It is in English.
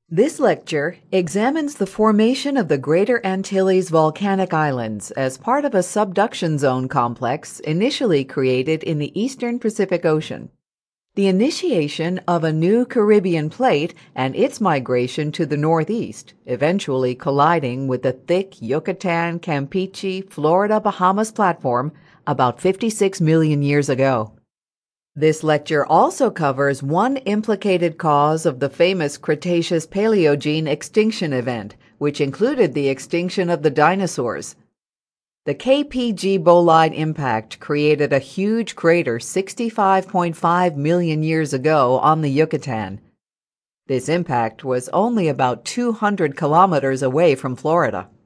This lecture examines the formation of the Greater Antilles volcanic islands as part of a subduction zone complex initially created in the eastern Pacific Ocean. The initiation of a new Caribbean plate and its migration to the northeast, eventually colliding with the thick Yucatan, Campeche, Florida, Bahamas platform about 56 million years ago. This lecture also covers one implicated cause of the famous Cretaceous-Paleogene extinction event, which included the extinction of the dinosaurs. The KPG bolide impact created a huge crater 65.5 million years ago on the Yucatan. This impact was only about 200 kilometers away from Florida.